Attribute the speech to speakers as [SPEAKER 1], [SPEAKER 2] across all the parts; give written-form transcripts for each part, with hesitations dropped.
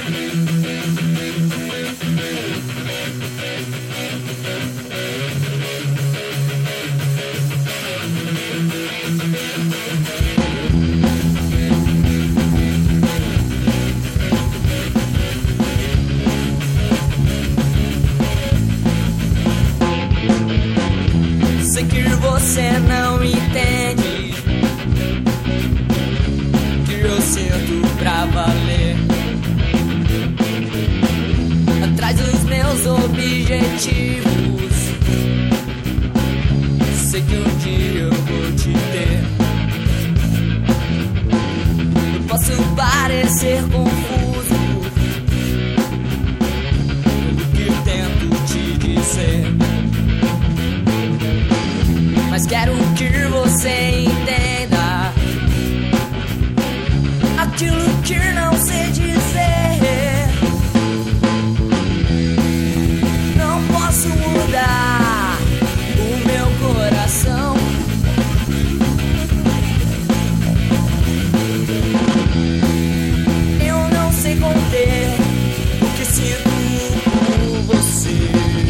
[SPEAKER 1] Sei que você não entende que eu sinto pra valer, atrás dos meus objetivos. Sei que um dia eu vou te ter. Eu posso parecer confuso pelo que tento te dizer, mas quero que você entenda aquilo que não sei dizer. Não posso mudar o meu coração. Eu não sei conter o que sinto por você.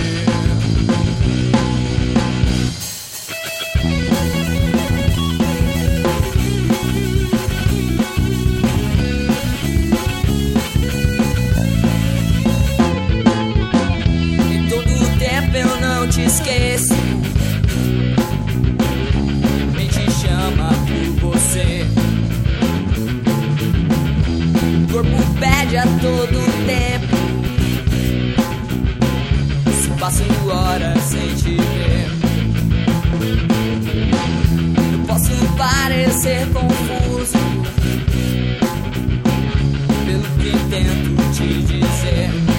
[SPEAKER 1] Eu não te esqueço, mente chama por você. O corpo pede a todo tempo, se passo horas sem te ver. Eu posso parecer confuso pelo que tento te dizer,